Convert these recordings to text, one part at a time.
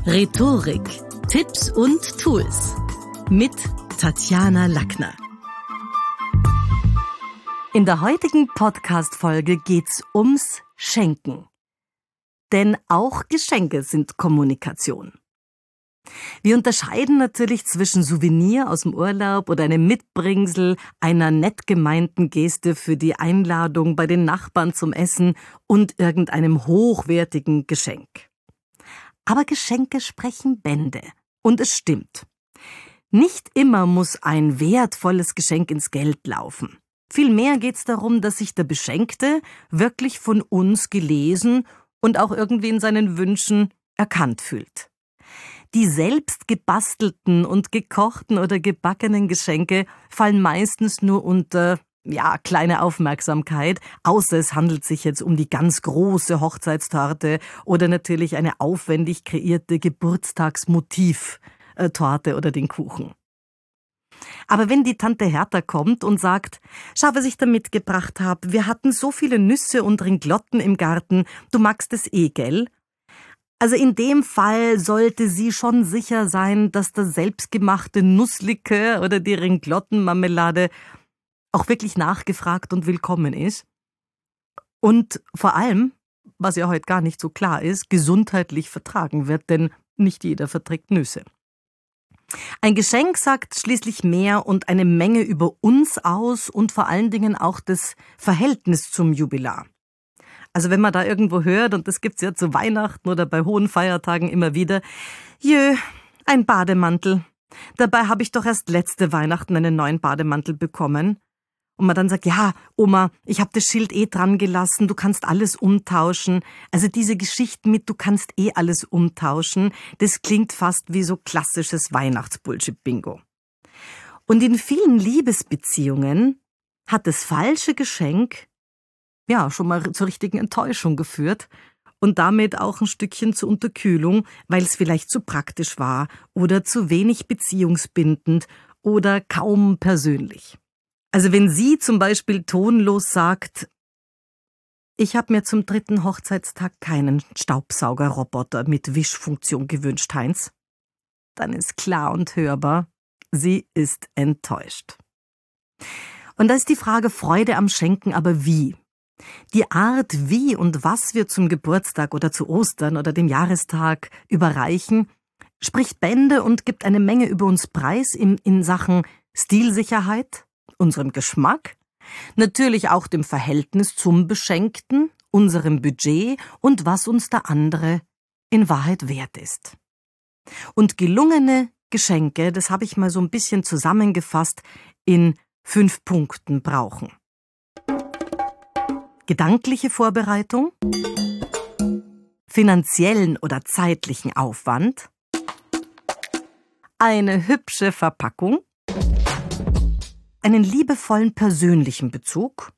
Rhetorik, Tipps und Tools mit Tatjana Lackner. In der heutigen Podcast-Folge geht's ums Schenken. Denn auch Geschenke sind Kommunikation. Wir unterscheiden natürlich zwischen Souvenir aus dem Urlaub oder einem Mitbringsel, einer nett gemeinten Geste für die Einladung bei den Nachbarn zum Essen und irgendeinem hochwertigen Geschenk. Aber Geschenke sprechen Bände. Und es stimmt. Nicht immer muss ein wertvolles Geschenk ins Geld laufen. Vielmehr geht's darum, dass sich der Beschenkte wirklich von uns gelesen und auch irgendwie in seinen Wünschen erkannt fühlt. Die selbst gebastelten und gekochten oder gebackenen Geschenke fallen meistens nur unter kleine Aufmerksamkeit, außer es handelt sich jetzt um die ganz große Hochzeitstorte oder natürlich eine aufwendig kreierte Geburtstagsmotiv-Torte oder den Kuchen. Aber wenn die Tante Hertha kommt und sagt, schau, was ich da mitgebracht habe, wir hatten so viele Nüsse und Ringlotten im Garten, du magst es gell? Also in dem Fall sollte sie schon sicher sein, dass das selbstgemachte Nusslikör oder die Ringlottenmarmelade auch wirklich nachgefragt und willkommen ist. Und vor allem, was ja heute gar nicht so klar ist, gesundheitlich vertragen wird, denn nicht jeder verträgt Nüsse. Ein Geschenk sagt schließlich mehr und eine Menge über uns aus und vor allen Dingen auch das Verhältnis zum Jubilar. Also wenn man da irgendwo hört, und das gibt's ja zu Weihnachten oder bei hohen Feiertagen immer wieder, ein Bademantel. Dabei habe ich doch erst letzte Weihnachten einen neuen Bademantel bekommen. Und man dann sagt, ja, Oma, ich habe das Schild dran gelassen, du kannst alles umtauschen. Also diese Geschichten mit, du kannst alles umtauschen, das klingt fast wie so klassisches Weihnachtsbullshit-Bingo. Und in vielen Liebesbeziehungen hat das falsche Geschenk schon mal zur richtigen Enttäuschung geführt und damit auch ein Stückchen zur Unterkühlung, weil es vielleicht zu praktisch war oder zu wenig beziehungsbindend oder kaum persönlich. Also wenn sie zum Beispiel tonlos sagt, ich habe mir zum 3. Hochzeitstag keinen Staubsaugerroboter mit Wischfunktion gewünscht, Heinz, dann ist klar und hörbar, sie ist enttäuscht. Und da ist die Frage Freude am Schenken, aber wie? Die Art, wie und was wir zum Geburtstag oder zu Ostern oder dem Jahrestag überreichen, spricht Bände und gibt eine Menge über uns preis in Sachen Stilsicherheit, unserem Geschmack, natürlich auch dem Verhältnis zum Beschenkten, unserem Budget und was uns der andere in Wahrheit wert ist. Und gelungene Geschenke, das habe ich mal so ein bisschen zusammengefasst, in 5 Punkten brauchen. Gedankliche Vorbereitung, finanziellen oder zeitlichen Aufwand, eine hübsche Verpackung, einen liebevollen persönlichen Bezug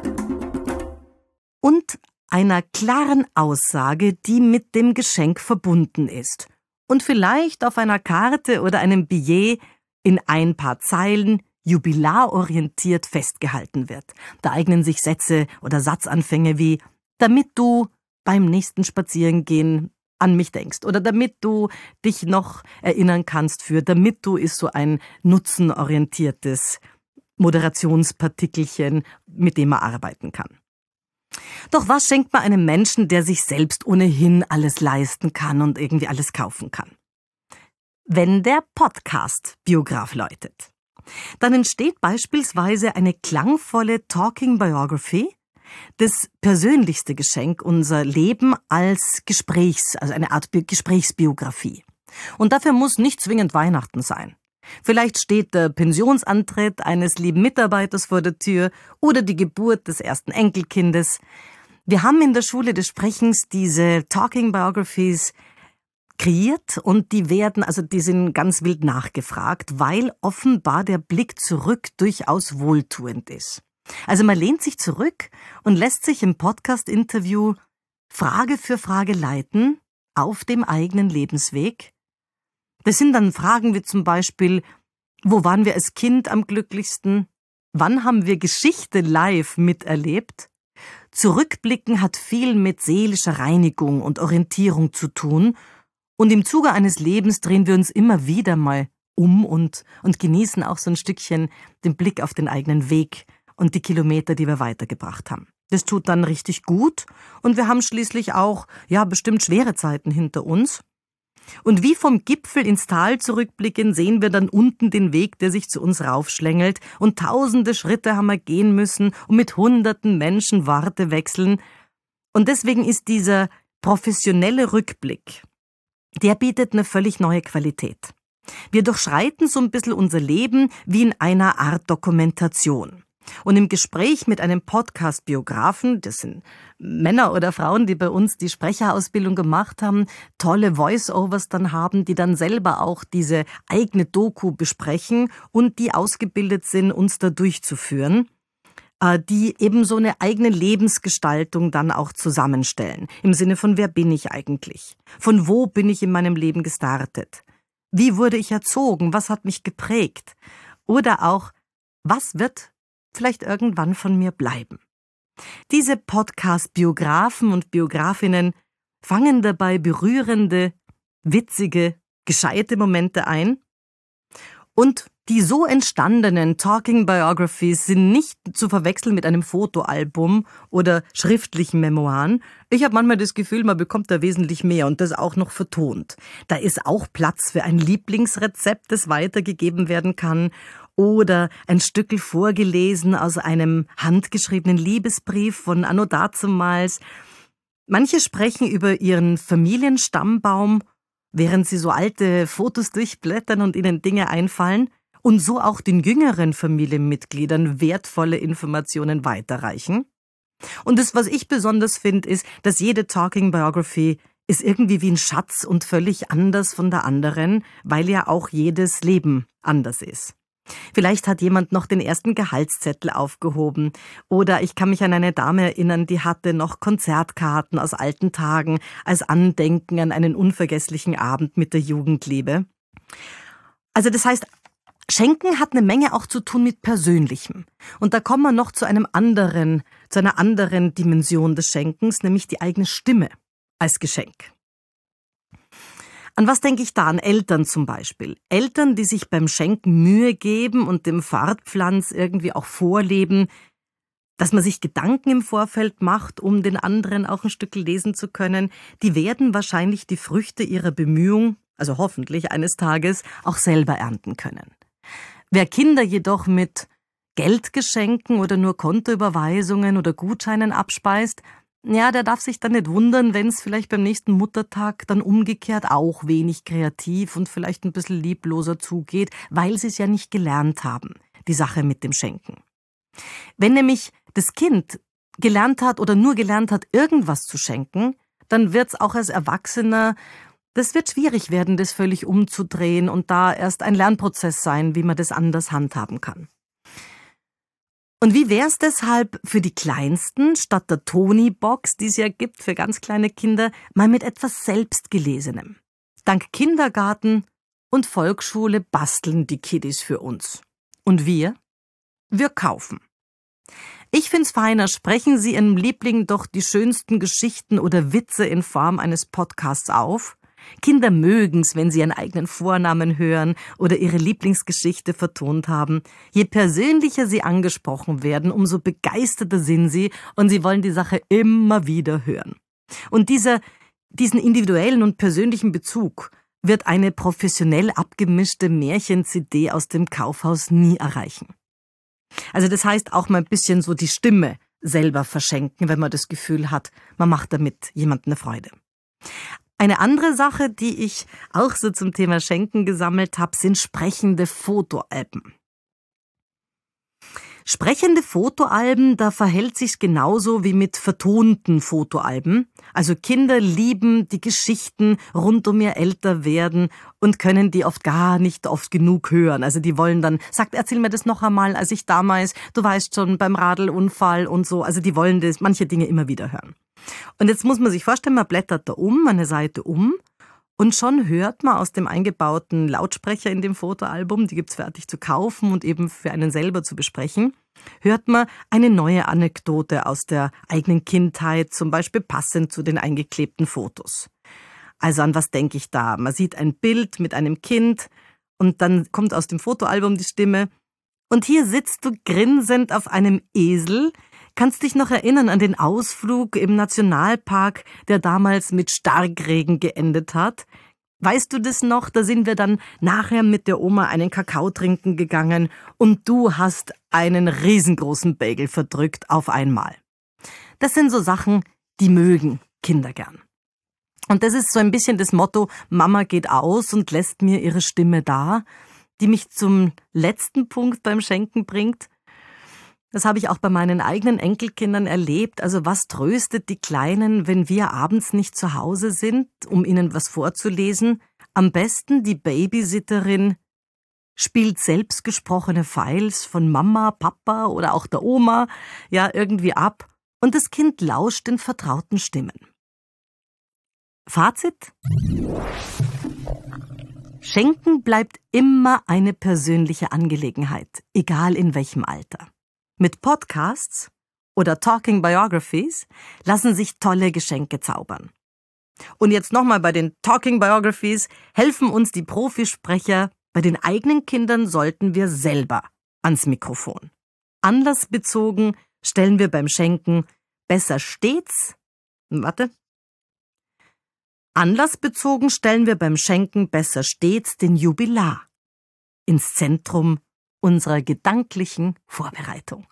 und einer klaren Aussage, die mit dem Geschenk verbunden ist und vielleicht auf einer Karte oder einem Billet in ein paar Zeilen jubilarorientiert festgehalten wird. Da eignen sich Sätze oder Satzanfänge wie damit du beim nächsten Spazierengehen an mich denkst oder damit du dich noch erinnern kannst damit du ist so ein nutzenorientiertes Moderationspartikelchen, mit dem man arbeiten kann. Doch was schenkt man einem Menschen, der sich selbst ohnehin alles leisten kann und irgendwie alles kaufen kann? Wenn der Podcast-Biograf läutet, dann entsteht beispielsweise eine klangvolle Talking Biography, das persönlichste Geschenk, unser Leben als also eine Art Gesprächsbiografie. Und dafür muss nicht zwingend Weihnachten sein. Vielleicht steht der Pensionsantritt eines lieben Mitarbeiters vor der Tür oder die Geburt des ersten Enkelkindes. Wir haben in der Schule des Sprechens diese Talking Biographies kreiert und die sind ganz wild nachgefragt, weil offenbar der Blick zurück durchaus wohltuend ist. Also man lehnt sich zurück und lässt sich im Podcast-Interview Frage für Frage leiten auf dem eigenen Lebensweg. Das sind dann Fragen wie zum Beispiel, wo waren wir als Kind am glücklichsten? Wann haben wir Geschichte live miterlebt? Zurückblicken hat viel mit seelischer Reinigung und Orientierung zu tun Und im Zuge eines Lebens drehen wir uns immer wieder mal um und genießen auch so ein Stückchen den Blick auf den eigenen Weg und die Kilometer, die wir weitergebracht haben. Das tut dann richtig gut und wir haben schließlich auch, bestimmt schwere Zeiten hinter uns. Und wie vom Gipfel ins Tal zurückblicken, sehen wir dann unten den Weg, der sich zu uns raufschlängelt und tausende Schritte haben wir gehen müssen und mit hunderten Menschen Worte wechseln. Und deswegen ist dieser professionelle Rückblick, der bietet eine völlig neue Qualität. Wir durchschreiten so ein bisschen unser Leben wie in einer Art Dokumentation. Und im Gespräch mit einem Podcast-Biografen, das sind Männer oder Frauen, die bei uns die Sprecherausbildung gemacht haben, tolle Voice-Overs dann haben, die dann selber auch diese eigene Doku besprechen und die ausgebildet sind, uns da durchzuführen, die eben so eine eigene Lebensgestaltung dann auch zusammenstellen. Im Sinne von, wer bin ich eigentlich? Von wo bin ich in meinem Leben gestartet? Wie wurde ich erzogen? Was hat mich geprägt? Oder auch, was wird vielleicht irgendwann von mir bleiben? Diese Podcast-Biografen und Biografinnen fangen dabei berührende, witzige, gescheite Momente ein. Und die so entstandenen Talking Biographies sind nicht zu verwechseln mit einem Fotoalbum oder schriftlichen Memoiren. Ich habe manchmal das Gefühl, man bekommt da wesentlich mehr und das auch noch vertont. Da ist auch Platz für ein Lieblingsrezept, das weitergegeben werden kann oder ein Stückel vorgelesen aus einem handgeschriebenen Liebesbrief von anno dazumals. Manche sprechen über ihren Familienstammbaum, während sie so alte Fotos durchblättern und ihnen Dinge einfallen und so auch den jüngeren Familienmitgliedern wertvolle Informationen weiterreichen. Und das, was ich besonders finde, ist, dass jede Talking Biography ist irgendwie wie ein Schatz und völlig anders von der anderen, weil ja auch jedes Leben anders ist. Vielleicht hat jemand noch den ersten Gehaltszettel aufgehoben oder ich kann mich an eine Dame erinnern, die hatte noch Konzertkarten aus alten Tagen als Andenken an einen unvergesslichen Abend mit der Jugendliebe. Also das heißt, Schenken hat eine Menge auch zu tun mit Persönlichem. Und da kommen wir noch zu einer anderen Dimension des Schenkens, nämlich die eigene Stimme als Geschenk. An was denke ich da? An Eltern zum Beispiel. Eltern, die sich beim Schenken Mühe geben und dem Fahrtpflanz irgendwie auch vorleben, dass man sich Gedanken im Vorfeld macht, um den anderen auch ein Stück lesen zu können, die werden wahrscheinlich die Früchte ihrer Bemühung, also hoffentlich eines Tages, auch selber ernten können. Wer Kinder jedoch mit Geldgeschenken oder nur Kontoüberweisungen oder Gutscheinen abspeist, ja, der darf sich dann nicht wundern, wenn es vielleicht beim nächsten Muttertag dann umgekehrt auch wenig kreativ und vielleicht ein bisschen liebloser zugeht, weil sie es ja nicht gelernt haben, die Sache mit dem Schenken. Wenn nämlich das Kind gelernt hat oder nur gelernt hat, irgendwas zu schenken, dann wird es auch als Erwachsener, das wird schwierig werden, das völlig umzudrehen und da erst ein Lernprozess sein, wie man das anders handhaben kann. Und wie wäre es deshalb für die Kleinsten, statt der Toni-Box, die es ja gibt für ganz kleine Kinder, mal mit etwas Selbstgelesenem? Dank Kindergarten und Volksschule basteln die Kiddies für uns. Und wir kaufen. Ich find's feiner, sprechen Sie Ihrem Liebling doch die schönsten Geschichten oder Witze in Form eines Podcasts auf. Kinder mögen's, wenn sie ihren eigenen Vornamen hören oder ihre Lieblingsgeschichte vertont haben. Je persönlicher sie angesprochen werden, umso begeisterter sind sie und sie wollen die Sache immer wieder hören. Und diesen individuellen und persönlichen Bezug wird eine professionell abgemischte Märchen-CD aus dem Kaufhaus nie erreichen. Also das heißt auch mal ein bisschen so die Stimme selber verschenken, wenn man das Gefühl hat, man macht damit jemandem eine Freude. Eine andere Sache, die ich auch so zum Thema Schenken gesammelt habe, sind sprechende Fotoalben. Sprechende Fotoalben, da verhält sich's genauso wie mit vertonten Fotoalben. Also Kinder lieben die Geschichten rund um ihr Älterwerden und können die oft gar nicht oft genug hören. Also die wollen dann, erzähl mir das noch einmal, als ich damals, du weißt schon, beim Radlunfall und so. Also die wollen das, manche Dinge immer wieder hören. Und jetzt muss man sich vorstellen, man blättert da eine Seite um und schon hört man aus dem eingebauten Lautsprecher in dem Fotoalbum, die gibt's fertig zu kaufen und eben für einen selber zu besprechen, hört man eine neue Anekdote aus der eigenen Kindheit, zum Beispiel passend zu den eingeklebten Fotos. Also an was denke ich da? Man sieht ein Bild mit einem Kind und dann kommt aus dem Fotoalbum die Stimme. Und hier sitzt du grinsend auf einem Esel. Kannst dich noch erinnern an den Ausflug im Nationalpark, der damals mit Starkregen geendet hat? Weißt du das noch? Da sind wir dann nachher mit der Oma einen Kakao trinken gegangen und du hast einen riesengroßen Bagel verdrückt auf einmal. Das sind so Sachen, die mögen Kinder gern. Und das ist so ein bisschen das Motto, Mama geht aus und lässt mir ihre Stimme da, die mich zum letzten Punkt beim Schenken bringt. Das habe ich auch bei meinen eigenen Enkelkindern erlebt. Also was tröstet die Kleinen, wenn wir abends nicht zu Hause sind, um ihnen was vorzulesen? Am besten die Babysitterin spielt selbstgesprochene Files von Mama, Papa oder auch der Oma irgendwie ab und das Kind lauscht den vertrauten Stimmen. Fazit? Schenken bleibt immer eine persönliche Angelegenheit, egal in welchem Alter. Mit Podcasts oder Talking Biographies lassen sich tolle Geschenke zaubern. Und jetzt nochmal bei den Talking Biographies helfen uns die Profisprecher. Bei den eigenen Kindern sollten wir selber ans Mikrofon. Anlassbezogen stellen wir beim Schenken Anlassbezogen stellen wir beim Schenken besser stets den Jubilar ins Zentrum unserer gedanklichen Vorbereitung.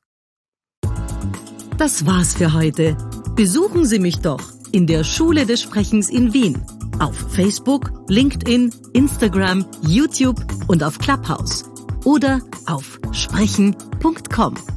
Das war's für heute. Besuchen Sie mich doch in der Schule des Sprechens in Wien. Auf Facebook, LinkedIn, Instagram, YouTube und auf Clubhouse. Oder auf sprechen.com.